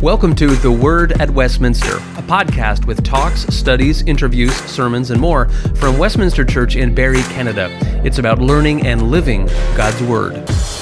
Welcome to The Word at Westminster, a podcast with talks, studies, interviews, sermons, and more from Westminster Church in Barrie, Canada. It's about learning and living God's Word.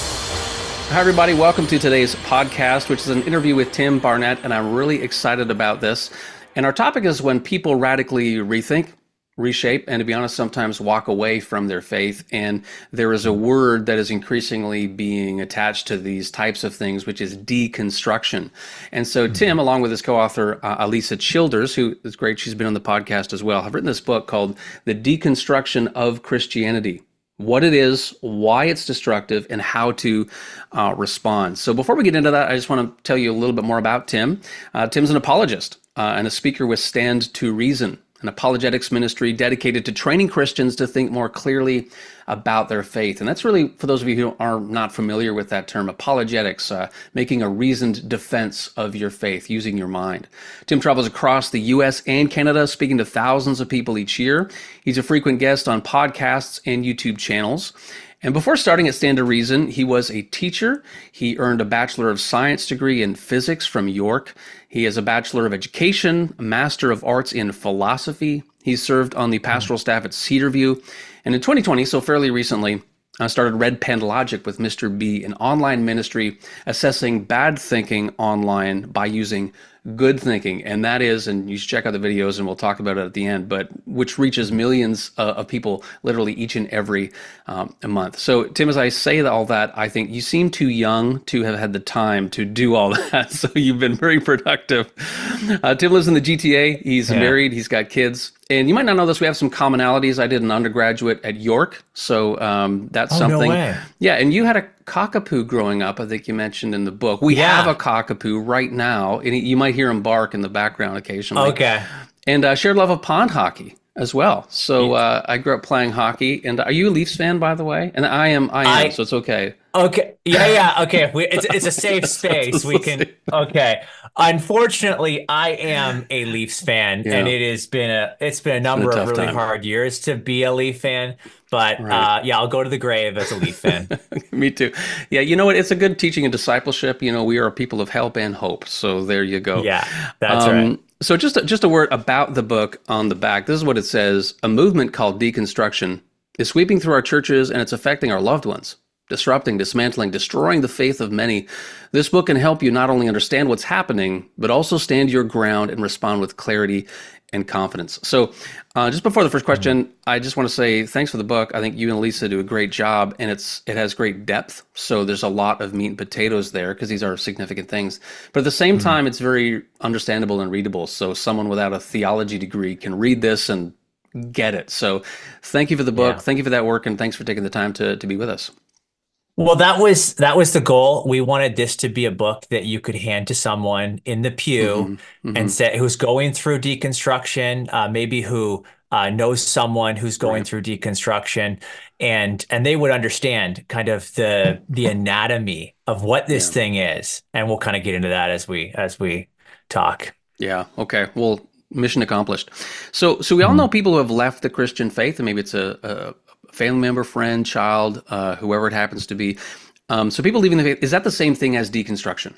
Hi, everybody. Welcome to today's podcast, which is an interview with Tim Barnett, and I'm really excited about this. And our topic is when people radically rethink, reshape, and to be honest, sometimes walk away from their faith. And there is a word that is increasingly being attached to these types of things, which is deconstruction. And so Tim, along with his co-author, Alisa Childers, who is great, she's been on the podcast as well, have written this book called The Deconstruction of Christianity. What it is, why it's destructive, and how to respond. So before we get into that, I just want to tell you a little bit more about Tim. Tim's an apologist and a speaker with Stand to Reason, an apologetics ministry dedicated to training Christians to think more clearly about their faith. And that's really, for those of you who are not familiar with that term, apologetics, making a reasoned defense of your faith, using your mind. Tim travels across the U.S. and Canada, speaking to thousands of people each year. He's a frequent guest on podcasts and YouTube channels. And before starting at Stand to Reason, he was a teacher. He earned a Bachelor of Science degree in physics from York. He has a Bachelor of Education, a Master of Arts in Philosophy. He served on the pastoral staff at Cedarview. And in 2020, so fairly recently, started Red Pen Logic with Mr. B, an online ministry assessing bad thinking online by using good thinking. And that is, and you should check out the videos and we'll talk about it at the end, but which reaches millions of people literally each and every month. So Tim, as I say all that, I think you seem too young to have had the time to do all that. So you've been very productive. Tim lives in the GTA. He's married. He's got kids. And you might not know this, we have some commonalities. I did an undergraduate at York, so that's something. No way. Yeah, and you had a cockapoo growing up, I think you mentioned in the book. We have a cockapoo right now, and you might hear him bark in the background occasionally. Okay. And shared love of pond hockey as well. So I grew up playing hockey. And are you a Leafs fan, by the way? And I am, so it's okay. Okay. Yeah. Okay. It's a safe space. We can. Okay. Unfortunately, I am a Leafs fan, and it's been a number of really hard years to be a Leaf fan. But I'll go to the grave as a Leaf fan. Me too. Yeah, you know what? It's a good teaching and discipleship. You know, we are a people of help and hope. So there you go. Yeah, that's right. So just a word about the book on the back. This is what it says. A movement called deconstruction is sweeping through our churches, and it's affecting our loved ones. Disrupting, dismantling, destroying the faith of many. This book can help you not only understand what's happening, but also stand your ground and respond with clarity and confidence. So just before the first question, I just want to say thanks for the book. I think you and Lisa do a great job, and it has great depth. So there's a lot of meat and potatoes there because these are significant things. But at the same time, it's very understandable and readable. So someone without a theology degree can read this and get it. So thank you for the book. Thank you for that work, and thanks for taking the time to be with us. Well, that was the goal. We wanted this to be a book that you could hand to someone in the pew and say who's going through deconstruction, maybe who knows someone who's going through deconstruction, and they would understand kind of the anatomy of what this thing is. And we'll kind of get into that as we talk. Yeah. Okay. Well, mission accomplished. So we all know people who have left the Christian faith, and maybe it's a family member, friend, child, whoever it happens to be. So people leaving the faith, is that the same thing as deconstruction?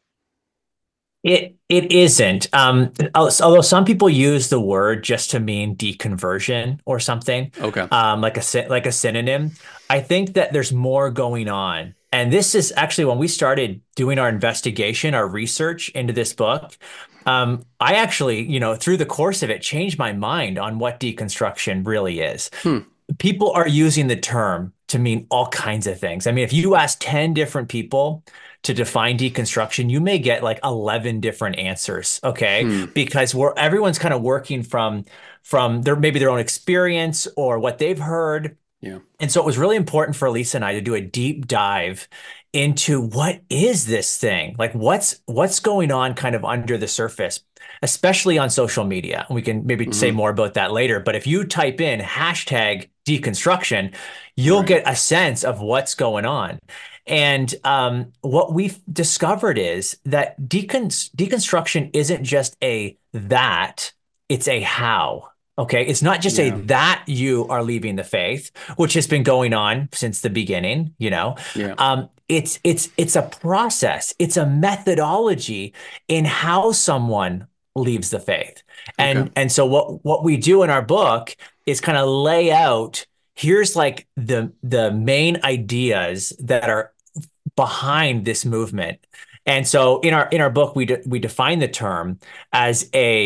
It isn't. Although some people use the word just to mean deconversion or something. Okay. Like a synonym. I think that there's more going on. And this is actually when we started doing our investigation, our research into this book. I actually, through the course of it, changed my mind on what deconstruction really is. People are using the term to mean all kinds of things. I mean, if you ask 10 different people to define deconstruction, you may get like 11 different answers, okay? Because everyone's kind of working from maybe their own experience or what they've heard. Yeah. And so it was really important for Lisa and I to do a deep dive into what is this thing? Like what's going on kind of under the surface, especially on social media. We can maybe say more about that later, but if you type in #deconstruction, you'll get a sense of what's going on. And what we've discovered is that deconstruction isn't just it's a how. Okay. It's not just a Yeah. that you are leaving the faith, which has been going on since the beginning, Yeah. it's a process. It's a methodology in how someone leaves the faith. Okay. And so what we do in our book is kind of lay out, here's like the main ideas that are behind this movement. And so in our book, we define the term as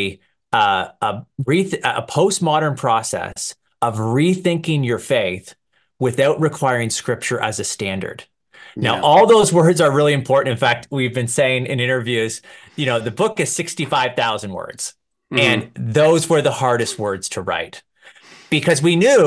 a postmodern process of rethinking your faith without requiring scripture as a standard. Now, Yeah. all those words are really important. In fact, we've been saying in interviews, the book is 65,000 words, Hmm. and those were the hardest words to write because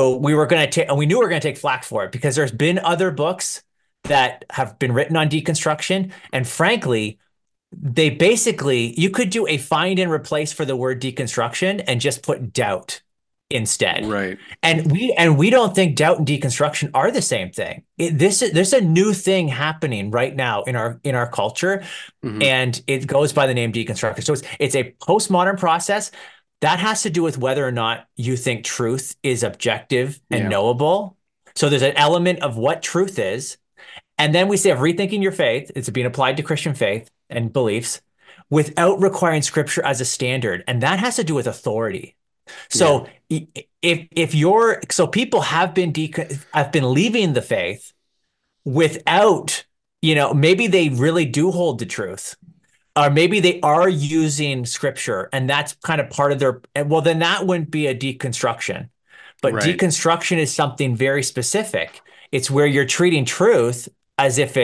we knew we were going to take flack for it because there's been other books that have been written on deconstruction, and frankly, they basically you could do a find and replace for the word deconstruction and just put doubt instead. Right. And we don't think doubt and deconstruction are the same thing. There's a new thing happening right now in our culture, Hmm. and it goes by the name deconstruction. So it's a postmodern process that has to do with whether or not you think truth is objective and Yeah. knowable. So there's an element of what truth is, and then we say of rethinking your faith, it's being applied to Christian faith and beliefs without requiring scripture as a standard. And that has to do with authority. Yeah. So so people have been leaving the faith without, maybe they really do hold the truth. Or maybe they are using scripture and that's kind of part of well, then that wouldn't be a deconstruction. But Right. deconstruction is something very specific. It's where you're treating truth as if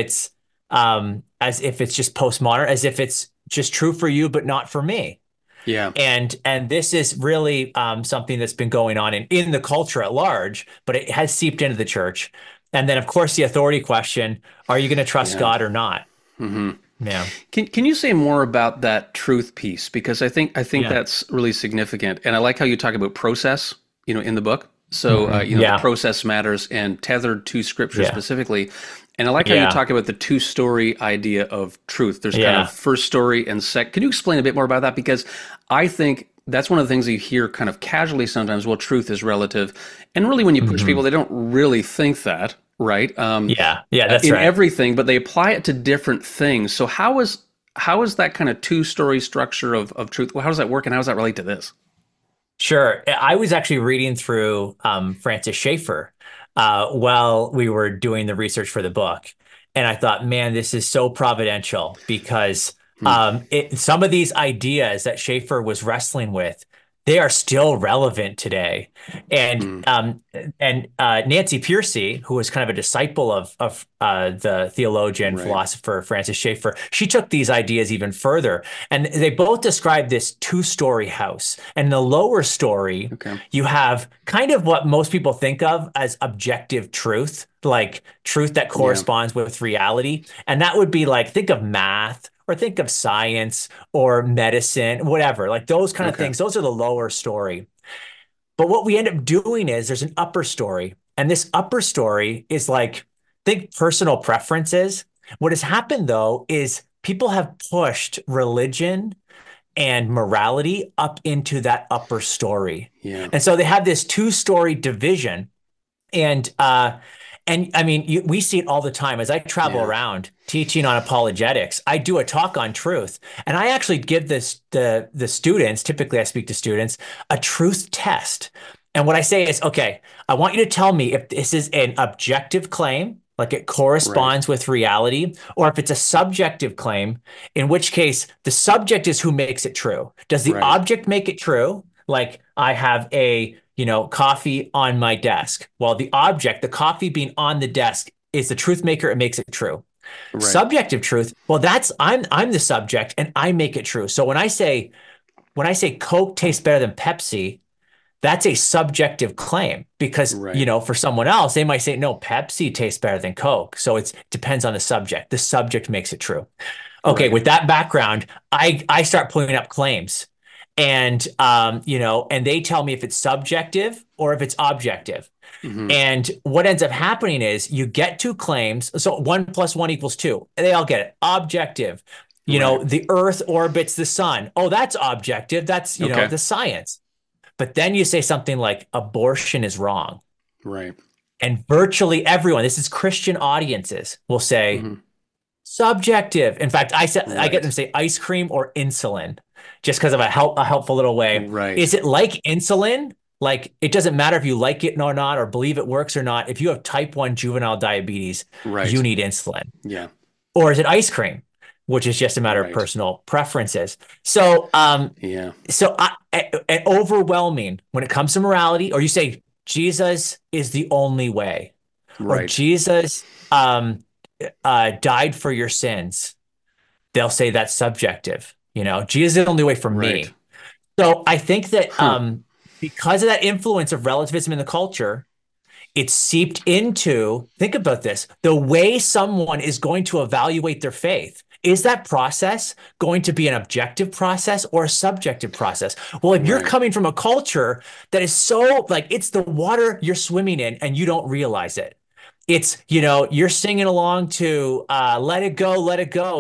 it's just postmodern, as if it's just true for you, but not for me. Yeah. And this is really something that's been going on in the culture at large, but it has seeped into the church. And then, of course, the authority question: are you going to trust Yeah. God or not? Hmm. Yeah, Can you say more about that truth piece? Because I think yeah, that's really significant, and I like how you talk about process, in the book. So the yeah, process matters and tethered to scripture yeah, specifically. And I like how you yeah, talk about the two-story idea of truth. There's kind of yeah. first story and sec. Can you explain a bit more about that? Because I think that's one of the things that you hear kind of casually sometimes. Well, truth is relative, and really, when you push Hmm. people, they don't really think that, right? Yeah, yeah, that's In right. everything, but they apply it to different things. So how is that kind of two-story structure of truth? Well, how does that work, and how does that relate to this? Sure. I was actually reading through Francis Schaeffer while we were doing the research for the book. And I thought, man, this is so providential because Hmm. some of these ideas that Schaeffer was wrestling with, they are still relevant today. And Hmm. Nancy Pearcey, who was kind of a disciple of the theologian Right. philosopher Francis Schaeffer, she took these ideas even further. And they both describe this two-story house. And the lower story, Okay. you have kind of what most people think of as objective truth, like truth that Yeah. corresponds with reality. And that would be like, think of math or think of science or medicine, whatever, like those kind of Okay. things. Those are the lower story. But what we end up doing is there's an upper story. And this upper story is like, think personal preferences. What has happened though is people have pushed religion and morality up into that upper story. Yeah. And so they have this two-story division. And I mean, we see it all the time as I travel Yeah. around teaching on apologetics. I do a talk on truth, and I actually give the students. Typically, I speak to students a truth test. And what I say is, okay, I want you to tell me if this is an objective claim, like it Right. corresponds with reality, or if it's a subjective claim, in which case the subject is who makes it true. Does the Right. object make it true? Like I have coffee on my desk. Well, the object, the coffee being on the desk, is the truth maker. It makes it true. Right. Subjective truth. Well, I'm the subject and I make it true. So when I say Coke tastes better than Pepsi, that's a subjective claim because, Right. for someone else, they might say, no, Pepsi tastes better than Coke. So it depends on the subject. The subject makes it true. Okay, Right. with that background, I start pulling up claims and they tell me if it's subjective or if it's objective. Hmm. And what ends up happening is you get two claims. So 1 + 1 = 2. They all get it. Objective. Right. The Earth orbits the sun. Oh, that's objective. That's, Okay. the science. But then you say something like abortion is wrong. Right. And virtually everyone, this is Christian audiences, will say Hmm. subjective. In fact, I get them Right. to say ice cream or insulin just because of a helpful little way. Right. Is it like insulin? Like it doesn't matter if you like it or not, or believe it works or not. If you have type 1 juvenile diabetes, you Right. need insulin. Yeah. Or is it ice cream, which is just a matter of Right. personal preferences? So, Yeah. overwhelming when it comes to morality, or you say Jesus is the only way, or Right. Jesus died for your sins. They'll say that's subjective. Jesus is the only way for Right. me. So I think that Huh. because of that influence of relativism in the culture, it's seeped into, think about this, the way someone is going to evaluate their faith. Is that process going to be an objective process or a subjective process? Well, if you're Right. coming from a culture that is so like it's the water you're swimming in and you don't realize it. You're singing along to Let It Go,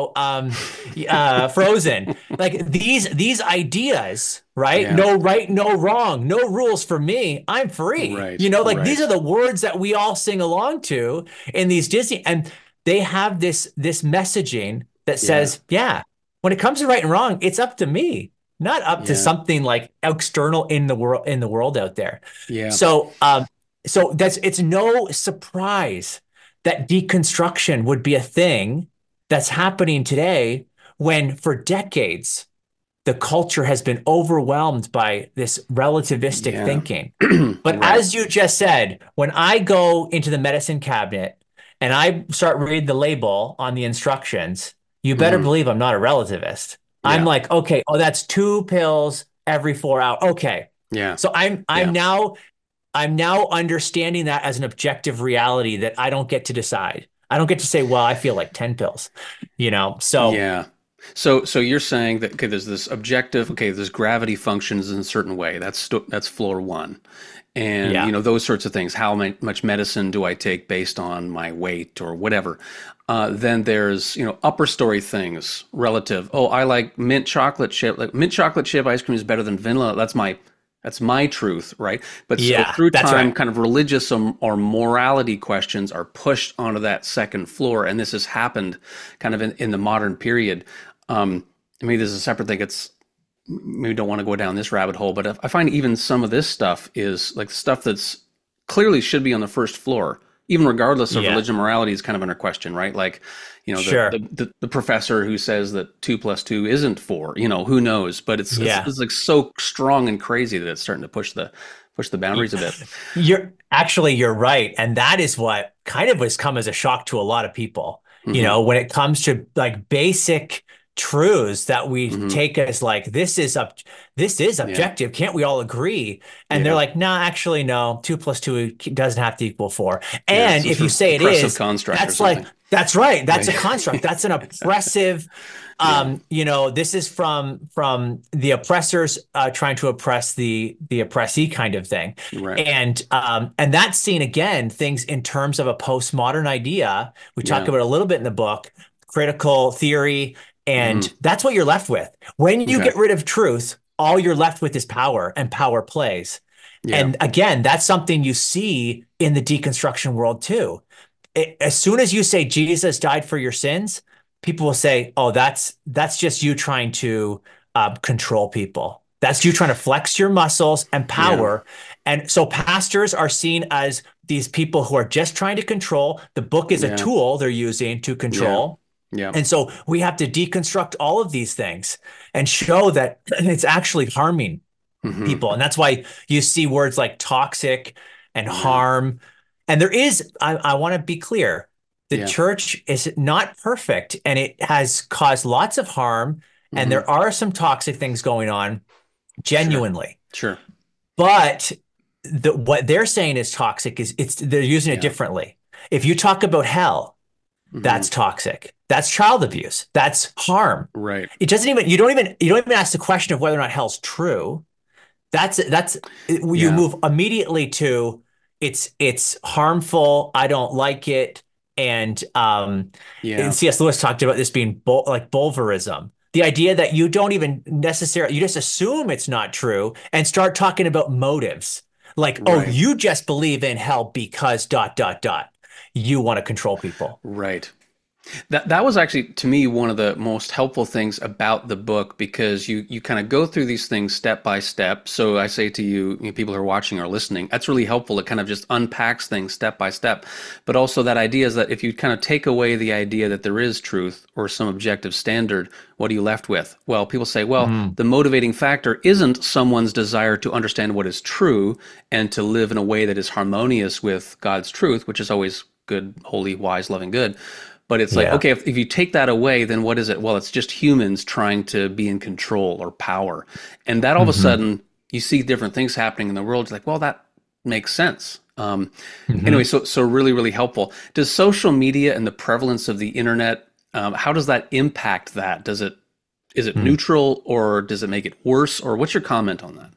Frozen. Like these ideas, right? Yeah. No right, no wrong, no rules for me. I'm free. Right. Like these Right. are the words that we all sing along to in these Disney, and they have this messaging that Yeah. says, yeah, when it comes to right and wrong, it's up to me, not up to Yeah. something like external in the world out there. Yeah. So it's no surprise that deconstruction would be a thing that's happening today when for decades the culture has been overwhelmed by this relativistic Yeah. thinking. But Right. as you just said, when I go into the medicine cabinet and I start reading the label on the instructions, you better Hmm. believe I'm not a relativist. I'm Yeah. like, okay, oh, that's 2 pills every 4 hours. Okay. Yeah. So Yeah. I'm now understanding that as an objective reality that I don't get to decide. I don't get to say, well, I feel like 10 pills, So Yeah. So you're saying that okay, there's this objective, okay, there's gravity functions in a certain way. That's floor one. And yeah. those sorts of things. How much medicine do I take based on my weight or whatever? Then there's upper story things relative. Oh, I like mint chocolate chip. Like mint chocolate chip ice cream is better than vanilla. That's my truth, right? But so Yeah, through that's time, right. kind of religious or morality questions are pushed onto that second floor, and this has happened kind of in the modern period. I mean, there's a separate thing. It's maybe don't want to go down this rabbit hole, but I find even some of this stuff is like stuff that's clearly should be on the first floor, even regardless of Yeah, religion morality is kind of under question, right? Like, sure. the professor who says that 2 + 2 isn't 4, who knows? But Yeah. it's like so strong and crazy that it's starting to push the boundaries a bit. You're right. And that is what kind of has come as a shock to a lot of people, Hmm. when it comes to like basic truths that we Hmm. take as like, this is Yeah. objective. Can't we all agree? And they're Yeah. like, nah, actually, no, 2 + 2 doesn't have to equal 4. Yeah. And Some if you sort of say it oppressive is, construct or that's like, something. that's right. That's Right. a construct. That's an oppressive. Yeah. This is from the oppressors trying to oppress the oppressee kind of thing, Right. and that's seen again things in terms of a postmodern idea. We talk Yeah. about it a little bit in the book, critical theory, Hmm. and that's what you're left with when you Okay. get rid of truth. All you're left with is power, and power plays. Yeah. And again, that's something you see in the deconstruction world too. As soon as you say Jesus died for your sins, people will say, "Oh, that's just you trying to control people. That's you trying to flex your muscles and Yeah. power." And so pastors are seen as these people who are just trying to control. The book is a Yeah. tool they're using to Yeah. control. Yeah. And so we have to deconstruct all of these things and show that it's actually harming Hmm. people. And that's why you see words like toxic and Yeah. harm. And I want to be clear, the Yeah. church is not perfect and it has caused lots of harm. And Hmm. there are some toxic things going on, Sure. genuinely. Sure. But what they're saying is toxic is they're using it Yeah. differently. If you talk about hell, Hmm. that's toxic. That's child abuse. That's harm. Right. You don't even ask the question of whether or not hell's true. That's you Yeah. move immediately to it's harmful. I don't like it. And Yeah. C.S. Lewis talked about this being like Bulverism. The idea that you don't even necessarily, you just assume it's not true and start talking about motives. Like, oh, Right. you just believe in hell because dot, dot, dot. You want to control people. Right. That was actually to me one of the most helpful things about the book because you kind of go through these things step by step. So I say to you, people who are watching or listening, that's really helpful. It kind of just unpacks things step by step. But also that idea is that if you kind of take away the idea that there is truth or some objective standard, what are you left with? Well, people say, well, Mm. the motivating factor isn't someone's desire to understand what is true and to live in a way that is harmonious with God's truth, which is always good, holy, wise, loving, good. But it's like, Yeah. okay, if you take that away, then what is it? Well, it's just humans trying to be in control or power. And that all of a Hmm. sudden, you see different things happening in the world. It's like, well, that makes sense. Anyway, Hmm. so really, really helpful. Does social media and the prevalence of the internet, how does that impact that? Is it neutral or does it make it worse? Or what's your comment on that?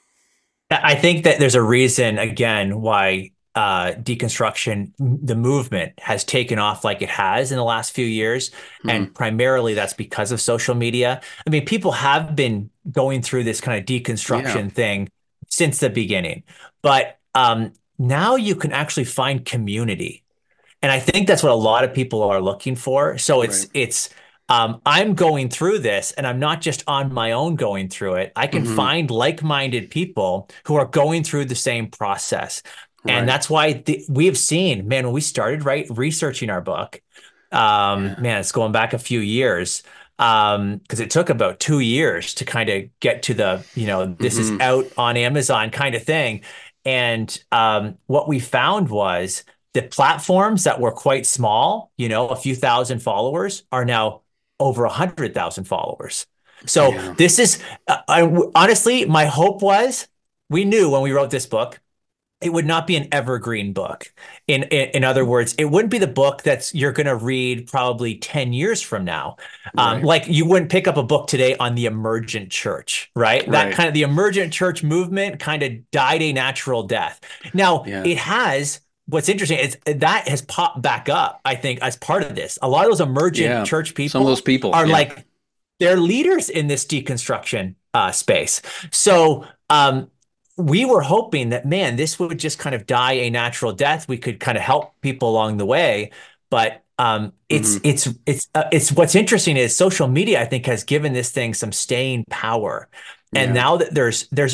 I think that there's a reason, again, why deconstruction, the movement, has taken off like it has in the last few years. Hmm. And primarily that's because of social media. I mean, people have been going through this kind of Yeah. deconstruction thing since the beginning. But now you can actually find community. And I think that's what a lot of people are looking for. So Right. I'm going through this and I'm not just on my own going through it. I can Hmm. find like-minded people who are going through the same process. And Right. that's why we have seen, man, when we started researching our book, Yeah. man, it's going back a few years. Because it took about 2 years to kind of get to this is Hmm. out on Amazon kind of thing. And what we found was the platforms that were quite small, a few thousand followers, are now over 100,000 followers. So Yeah. this is, honestly, my hope was we knew when we wrote this book it would not be an evergreen book. In other words, it wouldn't be the book that's you're going to read probably 10 years from now. Right. Like you wouldn't pick up a book today on the emergent church, right? That Right. kind of the emergent church movement kind of died a natural death. Now Yeah. it has. What's interesting is that has popped back up, I think, as part of this. A lot of those emergent Yeah. church Some of those people people. are Yeah. like they're leaders in this deconstruction space. So we were hoping that, man, this would just kind of die a natural death. We could kind of help people along the way. But Hmm. it's what's interesting is social media, I think, has given this thing some staying power. And Yeah. now that there's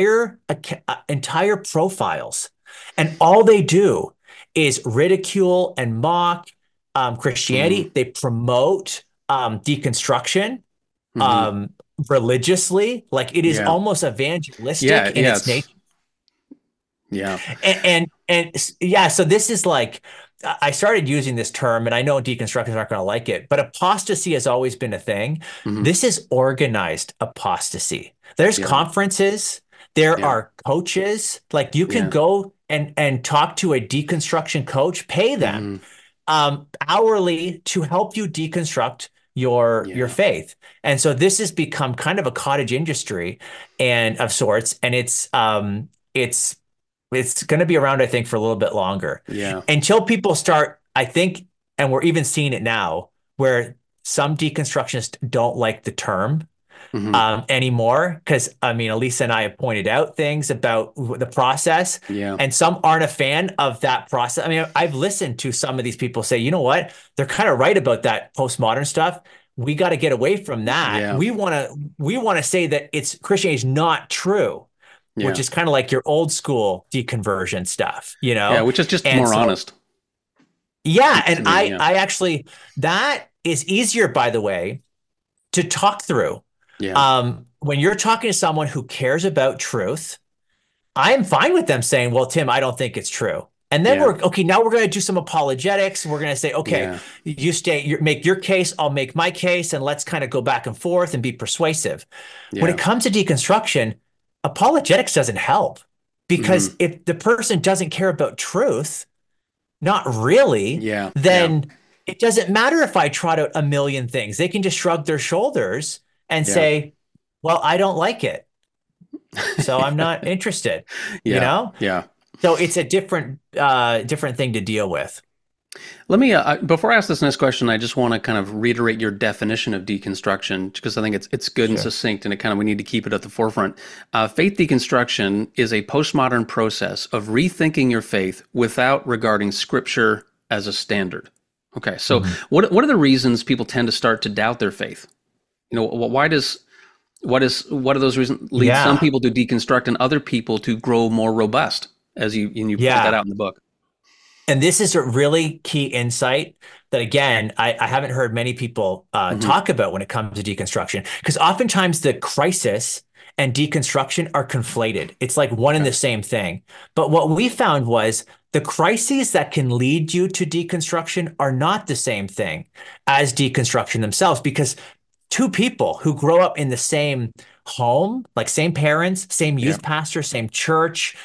entire profiles, and all they do is ridicule and mock Hmm. Christianity. They promote deconstruction Hmm. um, religiously. Like it is Yeah. almost Yeah. evangelistic in Yeah. its nature. Yeah. Yeah, so this is like I started using this term, and I know deconstructors aren't going to like it, but apostasy has always been a thing. Hmm. This is organized apostasy. There's Yeah. conferences, there Yeah. are coaches. Like you can Yeah. go and talk to a deconstruction coach, pay them Hmm. hourly to help you deconstruct your Yeah. faith. And so this has become kind of a cottage industry and of sorts, and it's going to be around, I think, for a little bit longer Yeah. until people start, I think, and we're even seeing it now, where some deconstructionists don't like the term Hmm. anymore. Because I mean, Elisa and I have pointed out things about the process, Yeah. and some aren't a fan of that process. I mean, I've listened to some of these people say, you know what? They're kind of right about that postmodern stuff. We got to get away from that. Yeah. We want to say that it's Christianity is not true, which Yeah. is kind of like your old school deconversion stuff, you Yeah. know? Which is just And more so, honest yeah, to and me. I Yeah. I actually that is easier, by the way, to talk through. Yeah. When you're talking to someone who cares about truth, I'm fine with them saying, well, Tim, I don't think it's true. And then Yeah. we're okay. Now we're going to do some apologetics. We're going to say, okay, Yeah. make your case, I'll make my case, and let's kind of go back and forth and be persuasive. When it Yeah. comes to deconstruction, apologetics doesn't help because Hmm. if the person doesn't care about truth, not really, Yeah. Yeah. then it doesn't matter if I trot out a million things. They can just shrug their shoulders and Yeah. say, well, I don't like it, so I'm not interested, you Yeah. know? Yeah. So it's a different thing to deal with. Let me, before I ask this next question, I just want to kind of reiterate your definition of deconstruction because I think it's good and Sure. succinct, and we need to keep it at the forefront. Faith deconstruction is a postmodern process of rethinking your faith without regarding Scripture as a standard. Okay, so Mhm. what are the reasons people tend to start to doubt their faith? Why does what are those reasons lead some Yeah. people to deconstruct and other people to grow more robust? As you point that Yeah. out in the book. And this is a really key insight that, again, I haven't heard many people Hmm. talk about when it comes to deconstruction, because oftentimes the crisis and deconstruction are conflated. It's like one and Okay. the same thing. But what we found was the crises that can lead you to deconstruction are not the same thing as deconstruction themselves, because two people who grow up in the same home, like same parents, same Yeah. youth pastor, same church,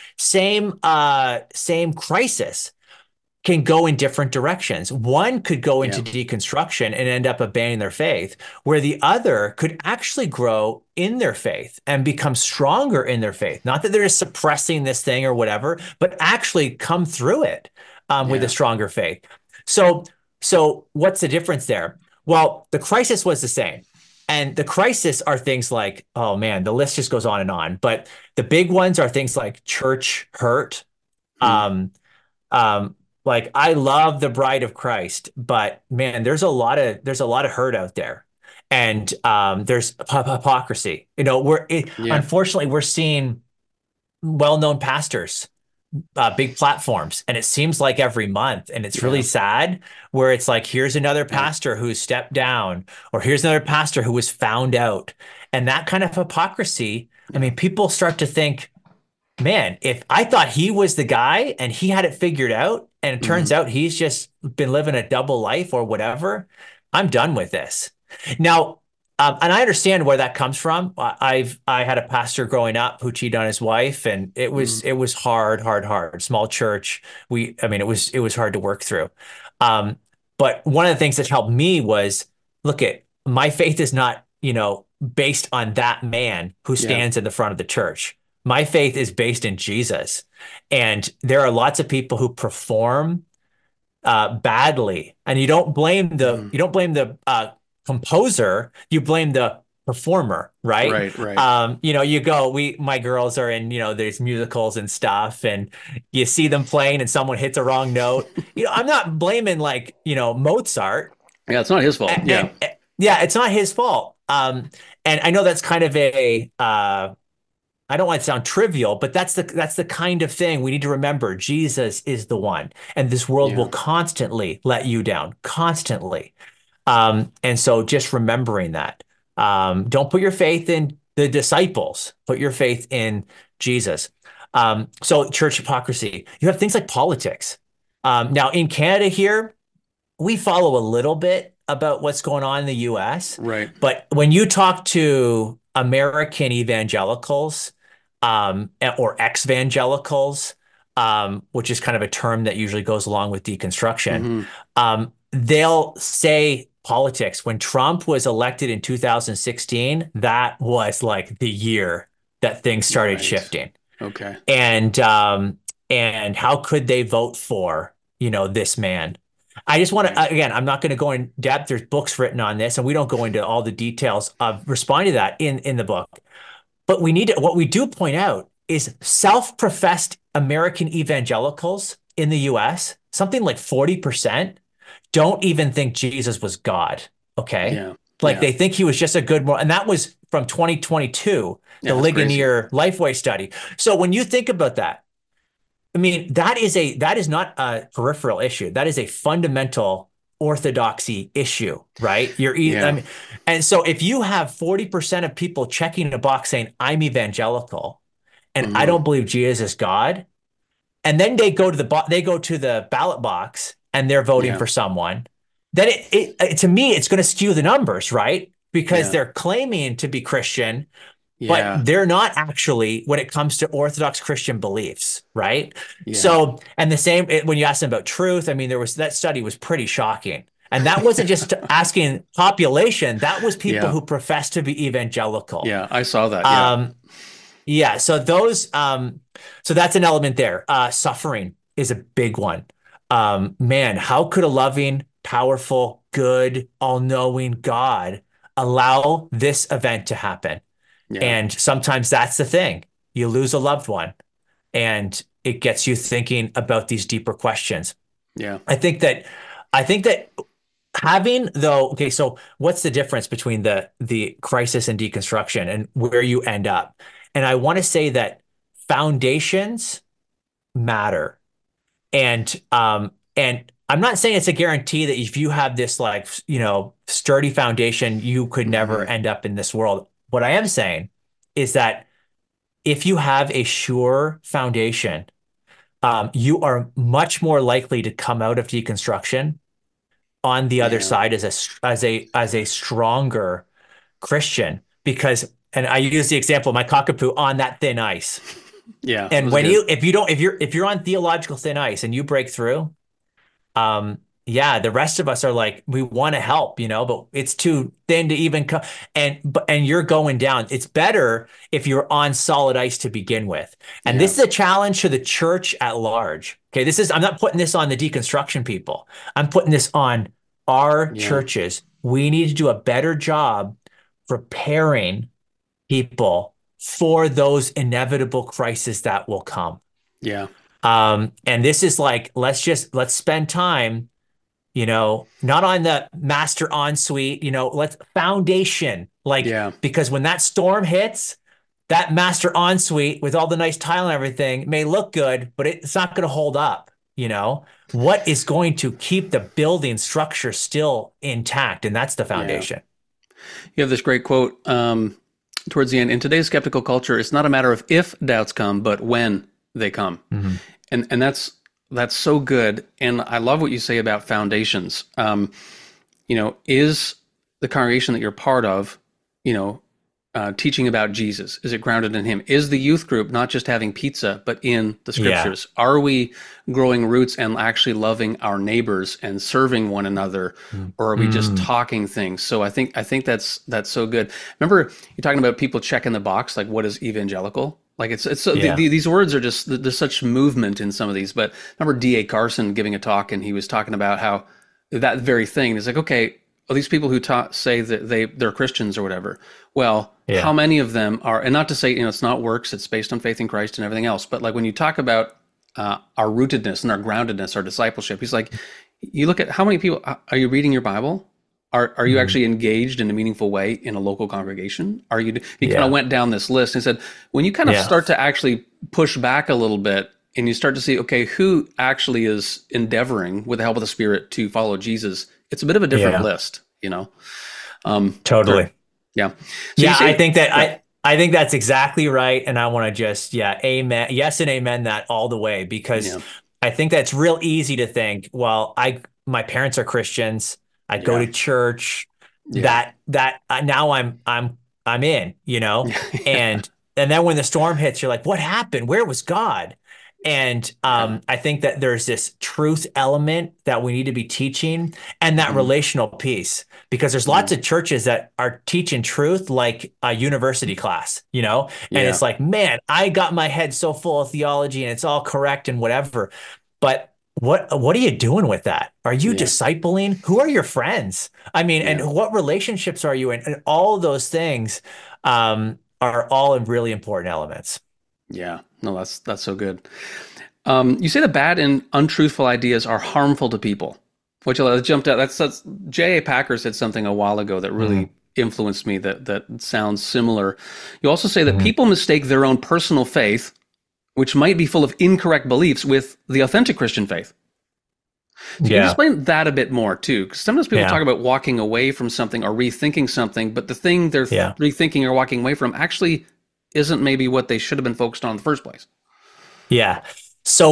same crisis, can go in different directions. One could go Yeah. into deconstruction and end up abandoning their faith, where the other could actually grow in their faith and become stronger in their faith. Not that they're just suppressing this thing or whatever, but actually come through it with a Yeah. stronger faith. So, so what's the difference there? Well, the crisis was the same. And the crisis are things like, oh man, the list just goes on and on. But the big ones are things like church hurt, Mm. um, um, like I love the Bride of Christ, but man, there's a lot of hurt out there, and there's hypocrisy. Yeah. Unfortunately, we're seeing well-known pastors, big platforms, and it seems like every month, and it's really Yeah. sad. Where it's like, here's another Yeah. pastor who stepped down, or here's another pastor who was found out, and that kind of hypocrisy. I Yeah. mean, people start to think, man, if I thought he was the guy and he had it figured out, and it Hmm. turns out he's just been living a double life or whatever, I'm done with this. Now, and I understand where that comes from. I had a pastor growing up who cheated on his wife, and it Mm. was it was hard, hard, hard. Small church. I mean, it was hard to work through. Um, but one of the things that helped me was, look, at my faith is not, based on that man who Yeah. stands in the front of the church. My faith is based in Jesus. And there are lots of people who perform badly, and Hmm. you don't blame the composer, you blame the performer, right? Right. Right. My girls are in, there's musicals and stuff, and you see them playing and someone hits a wrong note. I'm not blaming, like, Mozart. Yeah. It's not his fault. Yeah. Yeah, it's not his fault. And I know that's kind of I don't want to sound trivial, but that's the kind of thing we need to remember. Jesus is the one, and this world will Yeah. constantly let you down, constantly. And so just remembering that. Don't put your faith in the disciples, put your faith in Jesus. So church hypocrisy. You have things like politics. Now in Canada here, we follow a little bit about what's going on in the US, Right. but when you talk to American evangelicals, or ex-evangelicals, which is kind of a term that usually goes along with deconstruction, Hmm. they'll say politics. When Trump was elected in 2016, that was like the year that things started Right. shifting. Okay. And how could they vote for, this man? I just want Right. to, again, I'm not going to go in depth. There's books written on this, and we don't go into all the details of responding to that in the book. But what we do point out is self-professed American evangelicals in the US, something like 40%, don't even think Jesus was God. Okay. Yeah. Like, Yeah. they think he was just a good moral. And that was from 2022, the Yeah. That's crazy. Ligonier Lifeway study. So when you think about that, I mean, that is not a peripheral issue. That is a fundamental orthodoxy issue, right? I Yeah. mean, and so if you have 40% of people checking a box saying, I'm evangelical and I Hmm. don't believe Jesus is God, and then they go to the ballot box and they're voting Yeah. for someone, then to me, it's going to skew the numbers, right? Because Yeah. they're claiming to be Christian, but Yeah. they're not actually when it comes to Orthodox Christian beliefs, right? Yeah. So, and the same when you ask them about truth, I mean, that study was pretty shocking. And that wasn't just asking population, that was people Yeah. who profess to be evangelical. Yeah. I saw that. Yeah. Um, yeah, so that's an element there. Suffering is a big one. Man, how could a loving, powerful, good, all-knowing God allow this event to happen? Yeah. And sometimes that's the thing. You lose a loved one, and it gets you thinking about these deeper questions. Yeah. I think that having though, okay, so what's the difference between the crisis and deconstruction and where you end up? And I want to say that foundations matter. And I'm not saying it's a guarantee that if you have this like, sturdy foundation, you could never Hmm. end up in this world. What I am saying is that if you have a sure foundation, you are much more likely to come out of deconstruction on the other Yeah. side as a stronger Christian because and I use the example of my cockapoo on that thin ice. Yeah. That And was when good. you if you don't if you're on theological thin ice and you break through, yeah, the rest of us are like, we want to help, but it's too thin to even come. And you're going down. It's better if you're on solid ice to begin with. And Yeah. this is a challenge to the church at large. Okay, I'm not putting this on the deconstruction people. I'm putting this on our Yeah. churches. We need to do a better job preparing people for those inevitable crises that will come. Yeah. And this is like, let's spend time not on the master ensuite, let's foundation, like, Yeah. because when that storm hits, that master ensuite with all the nice tile and everything may look good, but it's not going to hold up. What is going to keep the building structure still intact? And that's the Yeah. foundation. You have this great quote towards the end. In today's skeptical culture, it's not a matter of if doubts come, but when they come. Mhm. And that's so good. And I love what you say about foundations. Is the congregation that you're part of, teaching about Jesus? Is it grounded in him? Is the youth group not just having pizza, but in the Yeah. scriptures? Are we growing roots and actually loving our neighbors and serving one another, or are we just Mm. talking things? So I think that's so good. Remember you talking about people checking the box, like what is evangelical? Like it's so Yeah. these words are just there's such movement in some of these. But remember D.A. Carson giving a talk, and he was talking about how that very thing is like, okay, well, these people who say that they're Christians or whatever. Well, how Yeah. many of them are? And not to say it's not works; it's based on faith in Christ and everything else. But like when you talk about our rootedness and our groundedness, our discipleship, he's like, you look at how many people are you reading your Bible? Are you Mhm. actually engaged in a meaningful way in a local congregation? Are you? He kind of Yeah. went down this list and said, when you kind of Yeah. start to actually push back a little bit and you start to see, okay, who actually is endeavoring with the help of the Spirit to follow Jesus, it's a bit of a different Yeah. list. Um, or, Totally. yeah. So you Yeah, I say, think that yeah, I think that's exactly right. And I want to just, yeah, amen. Yes, and amen that all the way because yeah, I think that's real easy to think, well, my parents are Christians. I go yeah, to church. yeah, That now I'm in, yeah, and then when the storm hits, you're like, what happened? Where was God? And yeah. I think that there's this truth element that we need to be teaching and that Hmm. relational piece because there's Hmm. lots of churches that are teaching truth like a university class, and Yeah, it's like, man, I got my head so full of theology and it's all correct and whatever. But what are you doing with that? Are you yeah, discipling? Who are your friends? I mean, and yeah, what relationships are you in? And all of those things are all really important elements. yeah. No, that's so good. You say the bad and untruthful ideas are harmful to people, which jumped out. That's J.A. Packer said something a while ago that Mhm. really influenced me. That sounds similar. You also say that Mhm. people mistake their own personal faith, which might be full of incorrect beliefs, with the authentic Christian faith. So can you Yeah. explain that a bit more too? Because sometimes people talk Yeah. about walking away from something or rethinking something, but the thing they're Yeah. rethinking or walking away from actually isn't maybe what they should have been focused on in the first place. Yeah. So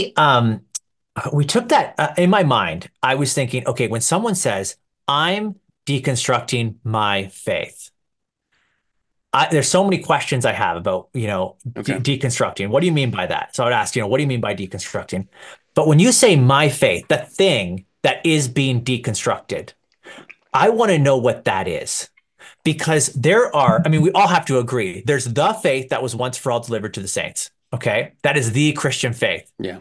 we took that in my mind. I was thinking, okay, when someone says, I'm deconstructing my faith, there's so many questions I have about, Okay. deconstructing. What do you mean by that? So I would ask, what do you mean by deconstructing? But when you say my faith, the thing that is being deconstructed, I want to know what that is. Because I mean, we all have to agree, there's the faith that was once for all delivered to the saints. Okay. That is the Christian faith. Yeah.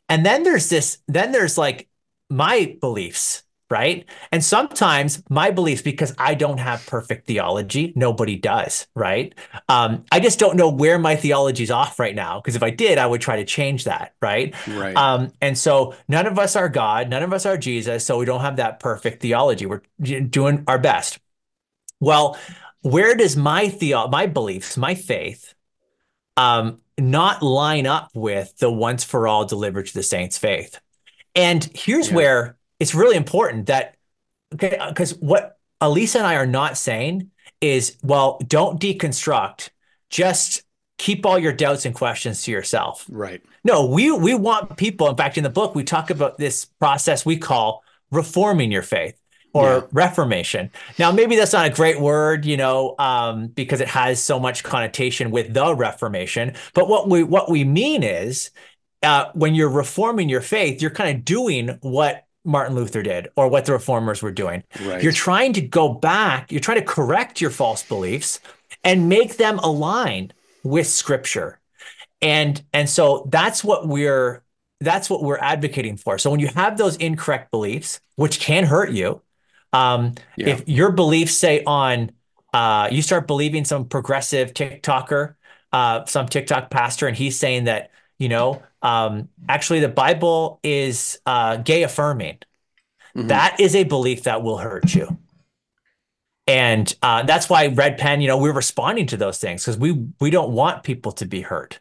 And then there's like my beliefs, right? And sometimes my beliefs, because I don't have perfect theology, nobody does, right? I just don't know where my theology's off right now, because if I did, I would try to change that, right? Right. And so none of us are God, none of us are Jesus, so we don't have that perfect theology. We're doing our best. Well, where does my beliefs, my faith, not line up with the once for all delivered to the saints faith? And here's Yeah. where it's really important that, okay, because what Elisa and I are not saying is, well, don't deconstruct, just keep all your doubts and questions to yourself. Right. No, we want people. In fact, in the book, we talk about this process we call reforming your faith Yeah. or reformation. Now, maybe that's not a great word, because it has so much connotation with the Reformation. But what we mean is, when you're reforming your faith, you're kind of doing what Martin Luther did or what the reformers were doing. You're Right. trying to go back, you're trying to correct your false beliefs and make them align with Scripture. And so that's what we're advocating for. So when you have those incorrect beliefs, which can hurt you, Yeah. if your beliefs say you start believing some progressive TikToker, some TikTok pastor, and he's saying that, actually the Bible is gay affirming. Hmm. That is a belief that will hurt you. And that's why Red Pen, we're responding to those things because we don't want people to be hurt.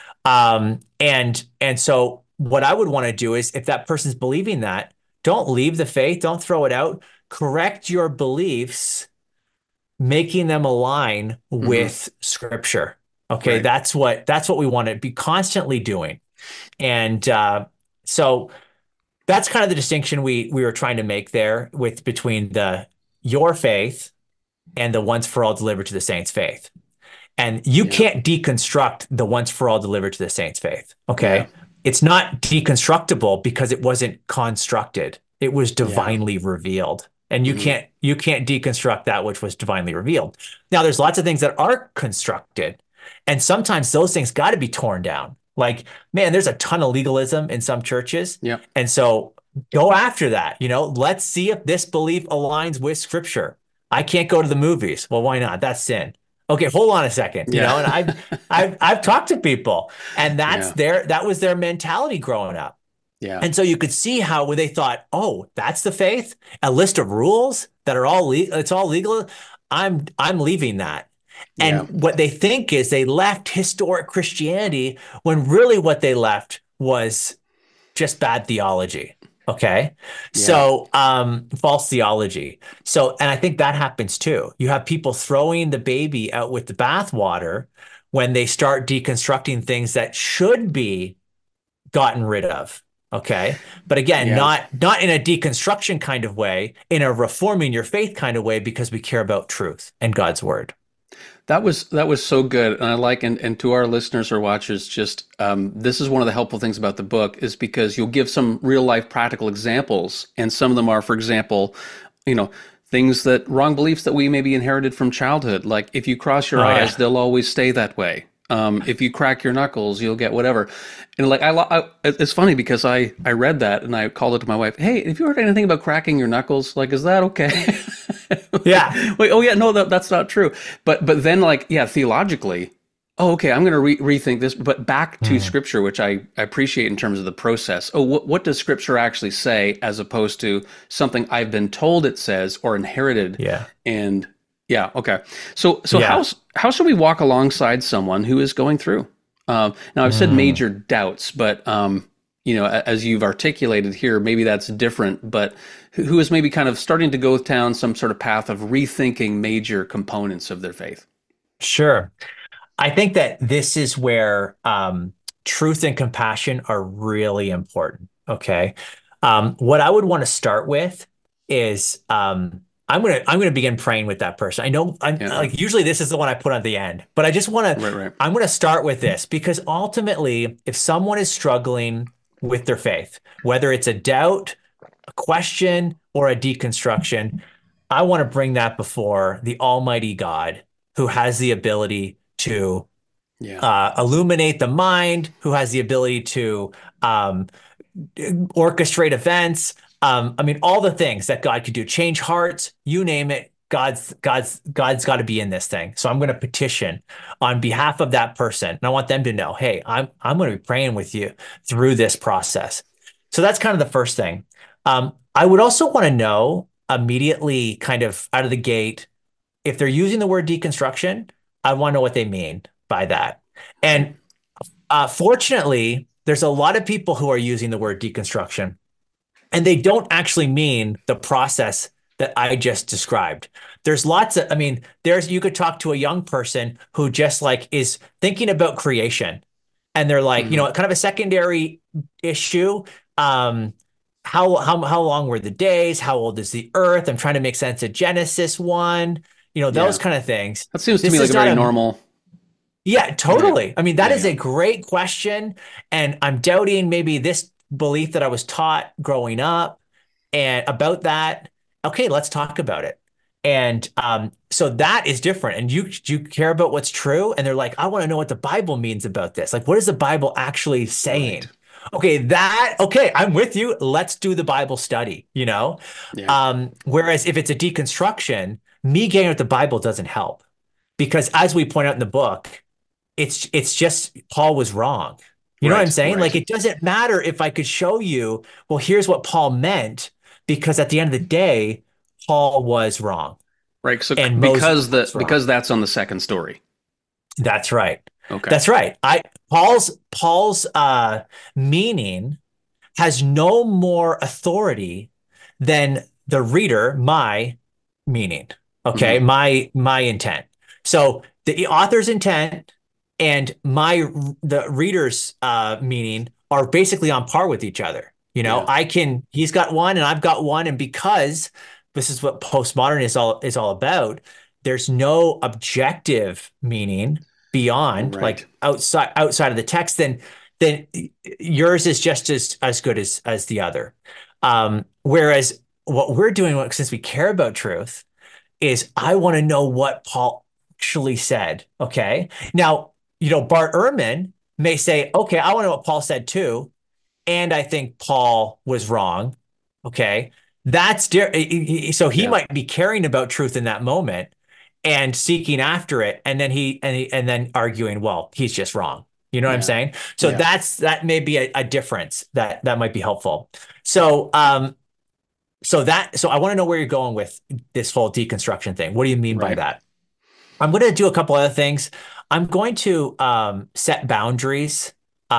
And so what I would want to do is, if that person's believing that, don't leave the faith, don't throw it out, correct your beliefs, making them align Hmm. with Scripture. Okay, Right. that's what we want to be constantly doing. And so that's kind of the distinction we were trying to make there with between the your faith and the once for all delivered to the saints faith. And you Yeah. can't deconstruct the once for all delivered to the saints faith. Yeah. Okay. It's not deconstructible because it wasn't constructed. It was Yeah. divinely revealed. And you Hmm. can't deconstruct that which was divinely revealed. Now there's lots of things that are constructed. And sometimes those things got to be torn down. Like, man, there's a ton of legalism in some churches. Yeah. And so go after that. Let's see if this belief aligns with Scripture. I can't go to the movies. Well, why not? That's sin. Okay, hold on a second. Yeah. And I've talked to people, and Yeah. that was their mentality growing up. Yeah. And so you could see how when they thought, oh, that's the faith, a list of rules that are it's all legal. I'm leaving that. Yeah. And what they think is they left historic Christianity when really what they left was just bad theology. Okay. Yeah. So, false theology. So, and I think that happens too. You have people throwing the baby out with the bathwater when they start deconstructing things that should be gotten rid of. Okay. But again, Yeah. not in a deconstruction kind of way, in a reforming your faith kind of way, because we care about truth and God's word. That was so good, and I like and to our listeners or watchers, just this is one of the helpful things about the book is because you'll give some real life practical examples, and some of them are, for example, things that wrong beliefs that we maybe inherited from childhood, like if you cross your Oh eyes, yeah. they'll always stay that way. If you crack your knuckles, you'll get whatever. And like it's funny because I read that and I called it to my wife. Hey, have you heard anything about cracking your knuckles? Like, is that okay? Yeah. Wait, oh yeah, no, that's not true. But then like yeah, theologically, oh okay, I'm going to rethink this. But back to Mm. Scripture, which I appreciate in terms of the process. Oh, what does Scripture actually say, as opposed to something I've been told it says or inherited? Yeah. And yeah, okay. So Yeah. how should we walk alongside someone who is going through? Now I've said Mm. major doubts, but as you've articulated here, maybe that's different. But who is maybe kind of starting to go down some sort of path of rethinking major components of their faith? Sure. I think that this is where truth and compassion are really important. Okay. What I would want to start with is I'm gonna begin praying with that person. I know I'm Yeah, like usually this is the one I put at the end, but I just want to right, right. I'm gonna start with this because ultimately, if someone is struggling with their faith, whether it's a doubt, a question, or a deconstruction, I want to bring that before the Almighty God who has the ability to Yeah, illuminate the mind, who has the ability to um, orchestrate events. I mean, all the things that God could do, change hearts, you name it. God's got to be in this thing. So I'm going to petition on behalf of that person. And I want them to know, hey, I'm going to be praying with you through this process. So that's kind of the first thing. I would also want to know immediately, kind of out of the gate, if they're using the word deconstruction, I want to know what they mean by that. And fortunately, there's a lot of people who are using the word deconstruction, and they don't actually mean the process that I just described. There's lots of, I mean, you could talk to a young person who just like is thinking about creation, and they're like, you know, kind of a secondary issue. How long were the days? How old is the earth? I'm trying to make sense of Genesis 1, you know, those kind of things. That seems to me like a very normal. Yeah, totally. I mean, that is a great question. And I'm doubting maybe this belief that I was taught growing up and about that. Okay, let's talk about it. And so that is different. And you care about what's true? And they're like, I want to know what the Bible means about this. Like, what is the Bible actually saying? Right. Okay, I'm with you. Let's do the Bible study, you know? Yeah. Whereas if it's a deconstruction, me getting with the Bible doesn't help. Because as we point out in the book, it's just Paul was wrong. You know what I'm saying? Right. Like, it doesn't matter if I could show you, well, here's what Paul meant, because at the end of the day, Paul was wrong. Right. So and because that's on the second story. That's right. Okay. That's right. Paul's meaning has no more authority than the reader, my meaning. Okay. My intent. So the author's intent and the reader's meaning are basically on par with each other. You know, he's got one and I've got one. And because this is what postmodern is all about, there's no objective meaning beyond like outside of the text, then yours is just as good as the other. Whereas what we're doing, since we care about truth, is I want to know what Paul actually said. Okay. Now, you know, Bart Ehrman may say, okay, I want to know what Paul said too. And I think Paul was wrong. Okay. That's so he might be caring about truth in that moment and seeking after it. And then arguing, well, he's just wrong. You know what I'm saying? So that may be a difference that might be helpful. So, so I want to know where you're going with this whole deconstruction thing. What do you mean by that? I'm going to do a couple other things. I'm going to set boundaries.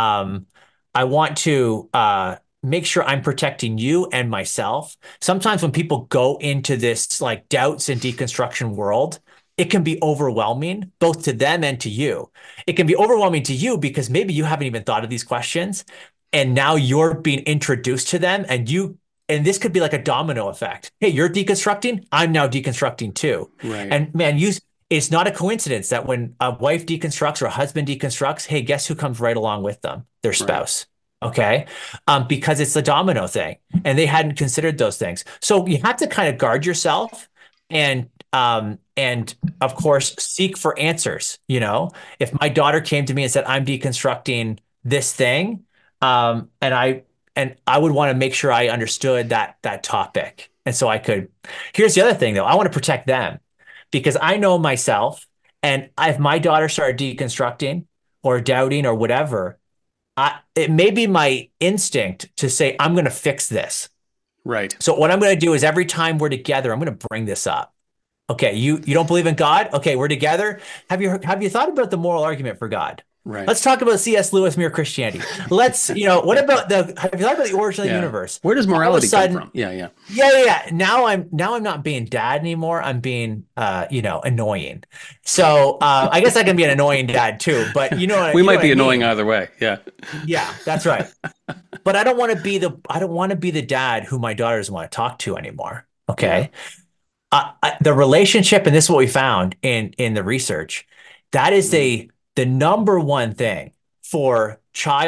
I want to make sure I'm protecting you and myself. Sometimes when people go into this like doubts and deconstruction world, it can be overwhelming both to them and to you. It can be overwhelming to you because maybe you haven't even thought of these questions, and now you're being introduced to them, and this could be like a domino effect. Hey, you're deconstructing, I'm now deconstructing too. Right. And man, it's not a coincidence that when a wife deconstructs or a husband deconstructs, hey, guess who comes right along with them? Their spouse. Right. Okay. Because it's the domino thing, and they hadn't considered those things. So you have to kind of guard yourself and of course seek for answers. You know, if my daughter came to me and said, I'm deconstructing this thing, and I would want to make sure I understood that topic. And so here's the other thing though, I want to protect them, because I know myself, and if my daughter started deconstructing or doubting or whatever, it may be my instinct to say, I'm going to fix this. Right. So what I'm going to do is every time we're together, I'm going to bring this up. Okay, you don't believe in God? Okay, we're together. Have you thought about the moral argument for God? Right. Let's talk about C.S. Lewis, Mere Christianity. Let's, what about have you thought about the origin of the universe? Where does morality come from? Yeah. Now I'm not being dad anymore. I'm being, annoying. So I guess I can be an annoying dad too. But we might be annoying either way. Yeah. Yeah, that's right. But I don't want to be the dad who my daughter doesn't want to talk to anymore. Okay. Yeah. The relationship, and this is what we found in the research, that is the number one thing for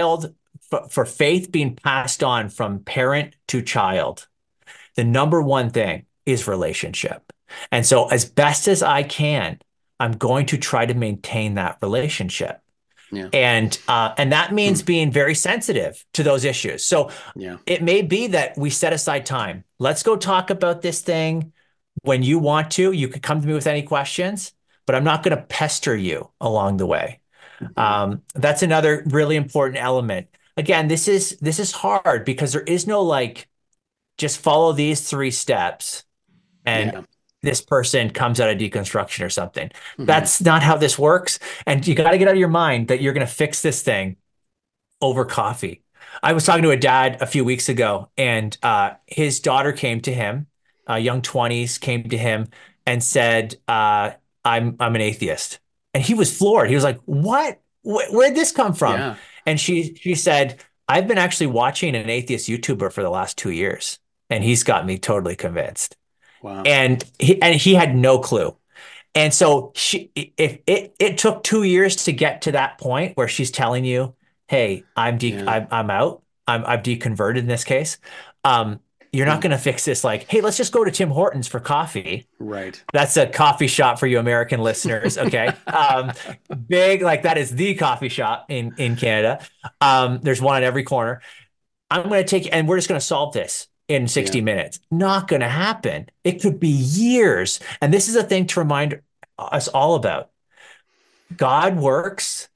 faith being passed on from parent to child. The number one thing is relationship. And so as best as I can, I'm going to try to maintain that relationship. Yeah. And that Hmm. means being very sensitive to those issues. So Yeah. it may be that we set aside time. Let's go talk about this thing when you want to. You could come to me with any questions, but I'm not going to pester you along the way. Yeah. That's another really important element. Again, this is hard because there is no like just follow these three steps and Yeah. this person comes out of deconstruction or something. Hmm. That's not how this works. And you got to get out of your mind that you're going to fix this thing over coffee. I was talking to a dad a few weeks ago, and his daughter came to him, young 20s, came to him and said, I'm an atheist. And he was floored. He was like, "What? Where'd this come from?" Yeah. And she said, "I've been actually watching an atheist YouTuber for the last 2 years, and he's got me totally convinced." Wow. And he had no clue. And so if it took 2 years to get to that point where she's telling you, "Hey, Yeah. I'm out. I've deconverted in this case." Um, you're not Hmm. going to fix this like, "Hey, let's just go to Tim Hortons for coffee." Right. That's a coffee shop for you American listeners. Okay. Big, like that is the coffee shop in Canada. There's one at every corner. I'm going to take, and we're just going to solve this in Yeah. 60 minutes. Not going to happen. It could be years. And this is a thing to remind us all about. God works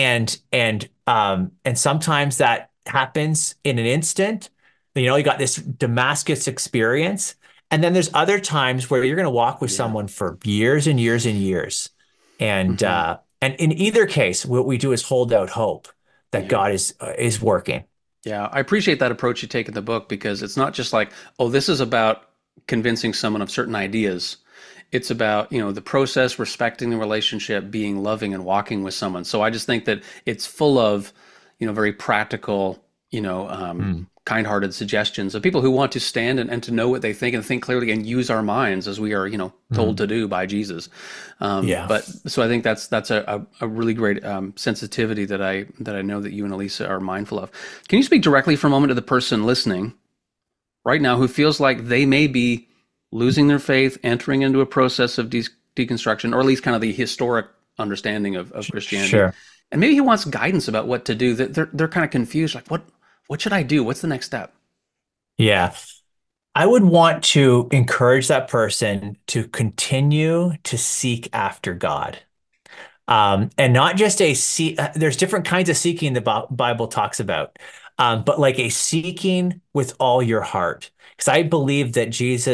and sometimes that happens in an instant. You got this Damascus experience. And then there's other times where you're going to walk with Yeah. someone for years and years and years. And Hmm. and in either case, what we do is hold out hope that Yeah. God is working. Yeah. I appreciate that approach you take in the book because it's not just like, oh, this is about convincing someone of certain ideas. It's about, the process, respecting the relationship, being loving and walking with someone. So I just think that it's full of, very practical, Mm. kind-hearted suggestions of people who want to stand and to know what they think and think clearly and use our minds as we are, told Mm. to do by Jesus. Yeah. But so I think that's a really great sensitivity that I know that you and Elisa are mindful of. Can you speak directly for a moment to the person listening right now who feels like they may be losing their faith, entering into a process of deconstruction, or at least kind of the historic understanding of Christianity, Sure. and maybe he wants guidance about what to do? That they're kind of confused, like what should I do? What's the next step? Yeah. I would want to encourage that person to continue to seek after God. And not just there's different kinds of seeking the Bible talks about, but like a seeking with all your heart. Because I believe that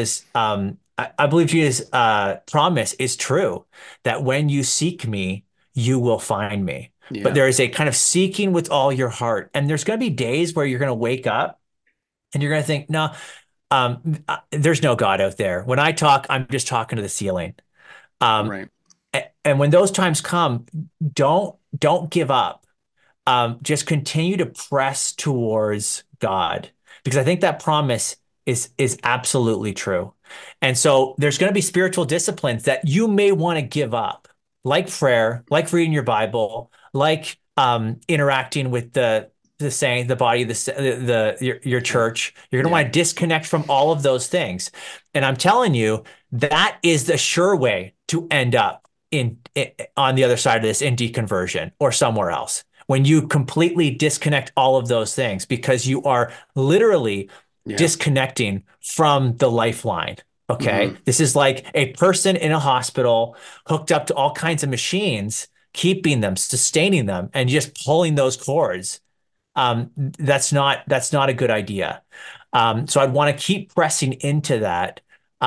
I believe Jesus' promise is true that when you seek me, you will find me. But Yeah. there is a kind of seeking with all your heart. And there's going to be days where you're going to wake up and you're going to think, no, there's no God out there. When I talk, I'm just talking to the ceiling. Um, Right. and when those times come, don't give up. Just continue to press towards God because I think that promise is absolutely true. And so there's going to be spiritual disciplines that you may want to give up, like prayer, like reading your Bible, like interacting with the saying, the body, your Yeah. church. You're going to Yeah. want to disconnect from all of those things. And I'm telling you, that is the sure way to end up on the other side of this in deconversion or somewhere else when you completely disconnect all of those things because you are literally Yeah. disconnecting from the lifeline. Okay. Hmm. This is like a person in a hospital hooked up to all kinds of machines, keeping them, sustaining them, and just pulling those cords. That's not a good idea. So I'd want to keep pressing into that.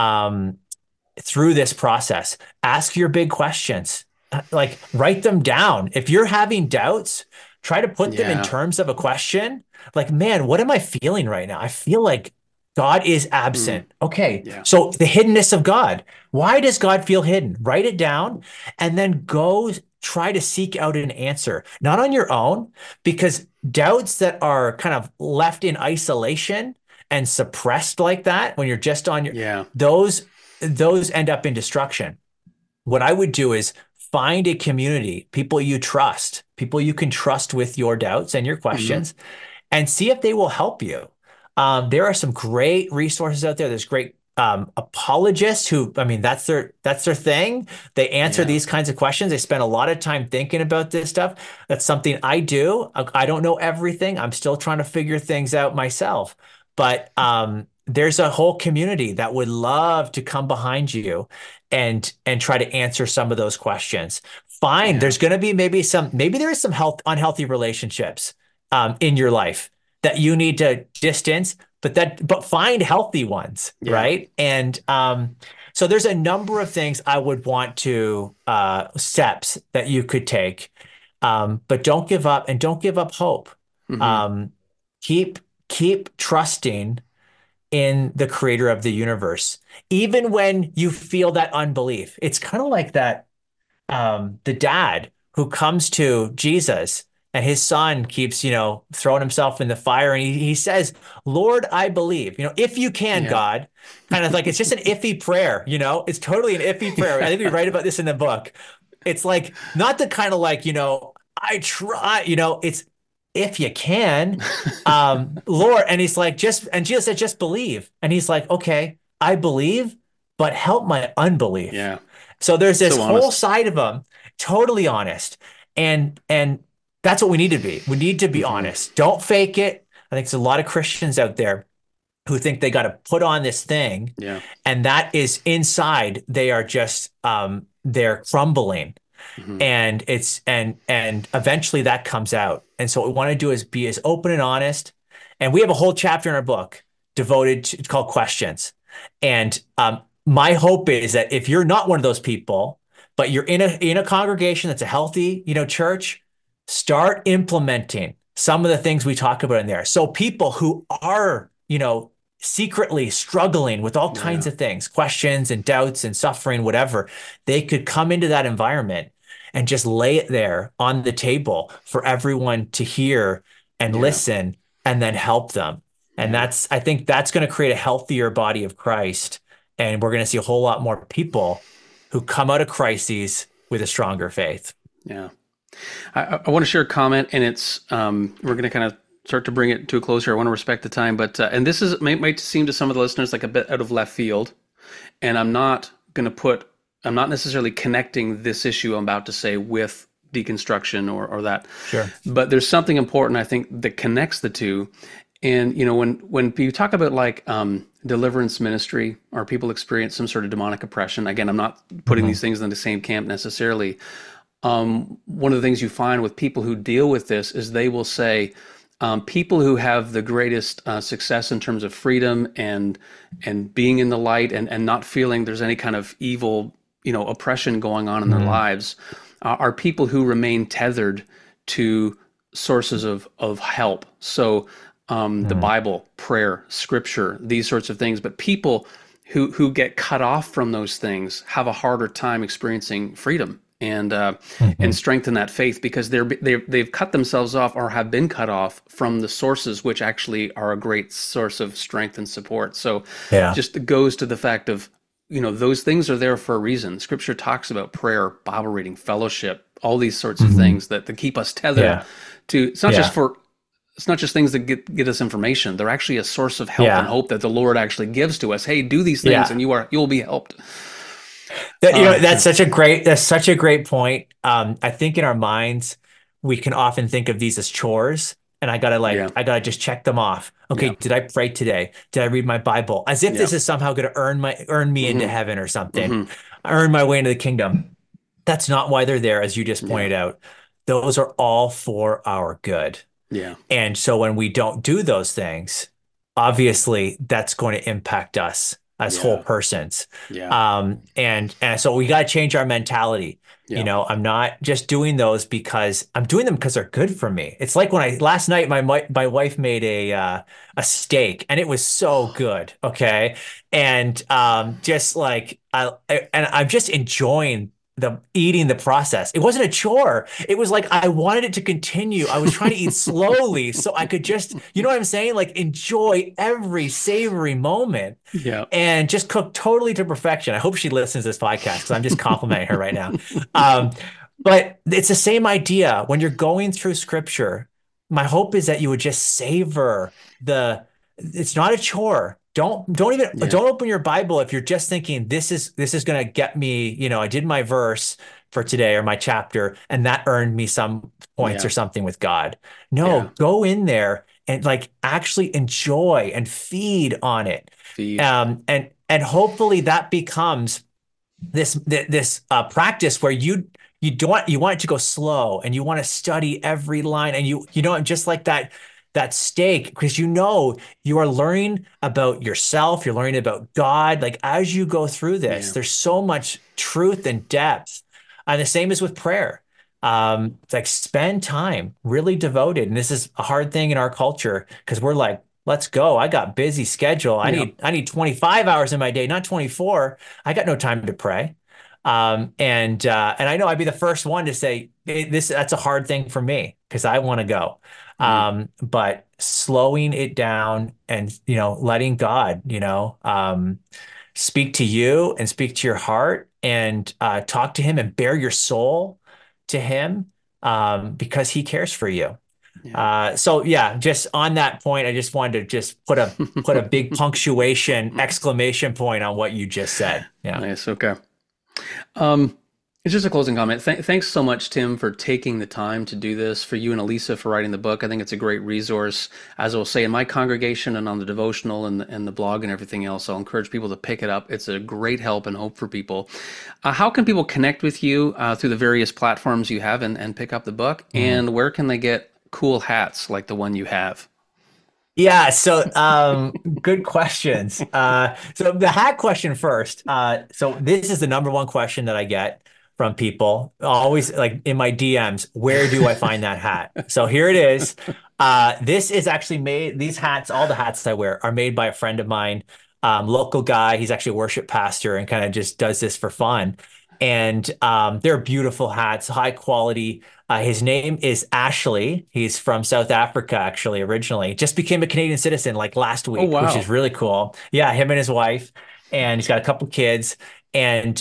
Through this process. Ask your big questions. Like write them down. If you're having doubts, try to put them in Yeah. terms of a question. Like, man, what am I feeling right now? I feel like God is Mm. absent. Okay, Yeah. so the hiddenness of God. Why does God feel hidden? Write it down and then go try to seek out an answer, not on your own, because doubts that are kind of left in isolation and suppressed like that when you're just on your Yeah. those end up in destruction. What I would do is find a community, people you trust, people you can trust with your doubts and your Hmm. questions, and see if they will help you. There are some great resources out there. There's great apologists who, I mean, that's their thing. They answer Yeah. these kinds of questions. They spend a lot of time thinking about this stuff. That's something I do. I don't know everything. I'm still trying to figure things out myself. But there's a whole community that would love to come behind you and try to answer some of those questions. Fine, Yeah. there's going to be maybe there is some unhealthy relationships in your life that you need to distance, but find healthy ones, Yeah. right? And so there's a number of things I would want to steps that you could take, but don't give up and don't give up hope. Hmm. Um, keep keep trusting in the creator of the universe, even when you feel that unbelief. It's kind of like that the dad who comes to Jesus and his son keeps, throwing himself in the fire and he says, Lord, I believe, if you can, Yeah. God, kind of like it's just an iffy prayer, it's totally an iffy prayer. I think we write about this in the book. It's like not the kind of like, I try, it's if you can, Lord. And he's like, and Jesus said, just believe. And he's like, okay, I believe, but help my unbelief. Yeah. So there's this So whole honest. side of them, totally honest. And that's what we need to be. We need to be Hmm. honest. Don't fake it. I think there's a lot of Christians out there who think they got to put on this thing, Yeah. and that is inside. They are just they're crumbling, Hmm. and eventually that comes out. And so what we want to do is be as open and honest. And we have a whole chapter in our book devoted to it's called questions. And my hope is that if you're not one of those people, but you're in a congregation that's a healthy, church, start implementing some of the things we talk about in there. So people who are, secretly struggling with all kinds Yeah. of things, questions and doubts and suffering, whatever, they could come into that environment and just lay it there on the table for everyone to hear and Yeah. listen and then help them. And Yeah. I think that's going to create a healthier body of Christ. And we're going to see a whole lot more people who come out of crises with a stronger faith. Yeah. I want to share a comment, and it's we're going to kind of start to bring it to a close here. I want to respect the time, but and this might seem to some of the listeners like a bit out of left field, and I'm not necessarily connecting this issue I'm about to say with deconstruction or that, Sure. but there's something important I think that connects the two. And when you talk about like deliverance ministry or people experience some sort of demonic oppression, again, I'm not putting Mhm. these things in the same camp necessarily. One of the things you find with people who deal with this is they will say people who have the greatest success in terms of freedom and being in the light and not feeling there's any kind of evil oppression going on in their Mhm. lives are people who remain tethered to sources of help. So the Mhm. Bible, prayer, scripture, these sorts of things. But people who get cut off from those things have a harder time experiencing freedom and Mhm. strengthen that faith because they've cut themselves off or have been cut off from the sources which actually are a great source of strength and support. So Yeah. just goes to the fact of those things are there for a reason. Scripture talks about prayer, Bible reading, fellowship, all these sorts of Mhm. things that keep us tethered Yeah. to. Yeah. It's not just things that get us information. They're actually a source of help and Yeah. hope that the Lord actually gives to us. Hey, do these things and Yeah. you'll be helped. That's such a great point. I think in our minds, we can often think of these as chores. And Yeah. I gotta just check them off. Okay, Yeah. did I pray today? Did I read my Bible? As if Yeah. this is somehow gonna earn me into Hmm. heaven or something, Hmm. earn my way into the kingdom. That's not why they're there, as you just Yeah. pointed out. Those are all for our good. Yeah. And so when we don't do those things, obviously that's going to impact us as whole Yeah. persons. Yeah. And so we got to change our mentality. Yeah. I'm not just doing those because I'm doing them because they're good for me. It's like when last night my wife made a steak and it was so good. Okay. And just like and I'm just enjoying the eating the process. It wasn't a chore. It was like I wanted it to continue. I was trying to eat slowly so I could just, you know what I'm saying? Like enjoy every savory moment Yeah. and just cook totally to perfection. I hope she listens to this podcast because I'm just complimenting her right now. Um, but it's the same idea when you're going through scripture. My hope is that you would just savor it's not a chore Don't open your Bible if you're just thinking this is going to get me, I did my verse for today or my chapter and that earned me some points Yeah. or something with God. Yeah. No, go in there and like actually enjoy and feed on it. Feed. And hopefully that becomes this practice where you want it to go slow and you want to study every line and just like that steak because you are learning about yourself, you're learning about God. Like as you go through this, Yeah. there's so much truth and depth. And the same is with prayer. It's like spend time really devoted. And this is a hard thing in our culture because we're like, let's go. I got busy schedule. I Yeah. need 25 hours in my day, not 24. I got no time to pray. And I know I'd be the first one to say that's a hard thing for me because I want to go. Yeah. But slowing it down and letting God speak to you and speak to your heart and talk to him and bare your soul to him because he cares for you. Yeah. So yeah, just on that point, I just wanted to just put a big punctuation exclamation point on what you just said. Yeah. Nice. Okay. Um, it's just a closing comment. Thanks so much, Tim, for taking the time to do this, for you and Elisa for writing the book. I think it's a great resource. As I will say in my congregation and on the devotional and the blog and everything else, I'll encourage people to pick it up. It's a great help and hope for people. How can people connect with you through the various platforms you have and pick up the book? And where can they get cool hats like the one you have? Yeah, so good questions. So the hat question first. So this is the number one question that I get from people, always like in my DMs, where do I find that hat? So here it is. This is actually made, these hats, all the hats I wear are made by a friend of mine, local guy. He's actually a worship pastor and kind of just does this for fun. And they're beautiful hats, high quality. His name is Ashley. He's from South Africa, actually, originally. Just became a Canadian citizen like last week, Oh, wow. which is really cool. Yeah, him and his wife, and he's got a couple kids. And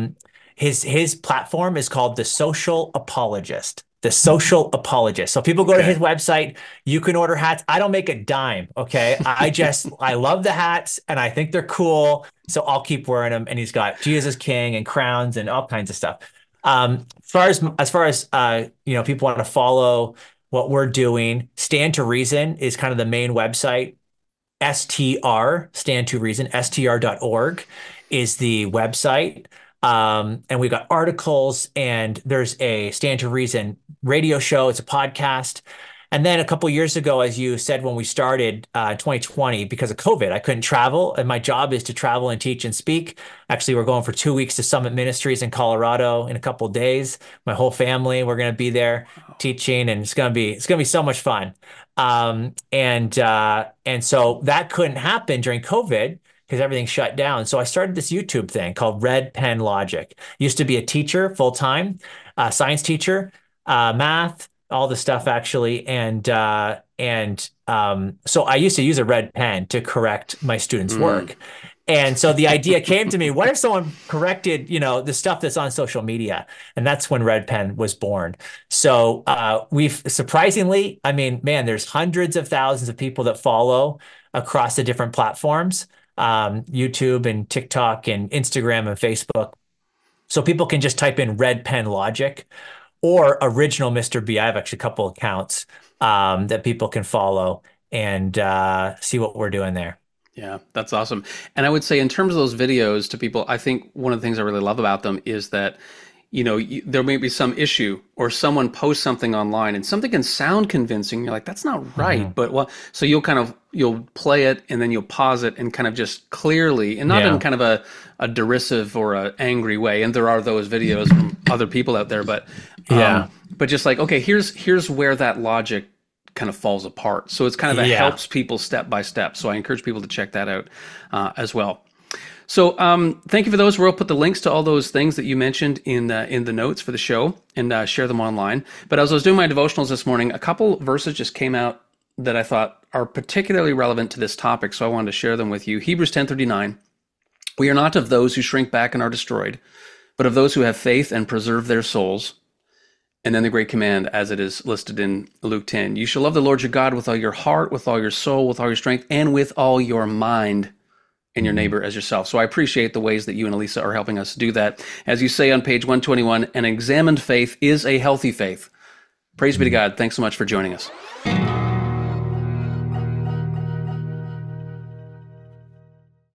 his platform is called The Social Apologist. The Social Apologist. So people go to his website. You can order hats. I don't make a dime. Okay. I love the hats and I think they're cool. So I'll keep wearing them. And he's got Jesus King and crowns and all kinds of stuff. As far as people want to follow what we're doing, Stand to Reason is kind of the main website. Stand to Reason, str.org is the website. And we've got articles and there's a Stand to Reason radio show. It's a podcast. And then a couple of years ago, as you said, when we started 2020, because of COVID, I couldn't travel. And my job is to travel and teach and speak. Actually, we're going for 2 weeks to Summit Ministries in Colorado in a couple of days. My whole family, we're going to be there teaching, and it's going to be so much fun. And so that couldn't happen during COVID because everything shut down. So I started this YouTube thing called Red Pen Logic. Used to be a teacher full time, science teacher, math, all the stuff actually. And so I used to use a red pen to correct my students' work. And so the idea came to me, what if someone corrected, the stuff that's on social media? And that's when Red Pen was born. So we've surprisingly, I mean, man, there's hundreds of thousands of people that follow across the different platforms, YouTube and TikTok and Instagram and Facebook. So people can just type in Red Pen Logic or Original Mr. B. I have actually a couple accounts that people can follow and see what we're doing there. Yeah, that's awesome. And I would say in terms of those videos to people, I think one of the things I really love about them is that, there may be some issue or someone posts something online and something can sound convincing. You're like, that's not right. But so you'll play it and then you'll pause it and kind of just clearly, and not in kind of a derisive or a angry way. And there are those videos from other people out there, but just like, okay, here's where that logic kind of falls apart. So it's kind of helps people step by step. So I encourage people to check that out as well. So thank you for those. We'll put the links to all those things that you mentioned in the notes for the show and share them online. But as I was doing my devotionals this morning, a couple verses just came out that I thought are particularly relevant to this topic. So I wanted to share them with you. Hebrews 10:39. We are not of those who shrink back and are destroyed, but of those who have faith and preserve their souls. And then the great command, as it is listed in Luke 10, you shall love the Lord your God with all your heart, with all your soul, with all your strength, and with all your mind. and your neighbor as yourself. So I appreciate the ways that you and Elisa are helping us do that. As you say on page 121, an examined faith is a healthy faith. Praise be to God. Thanks so much for joining us.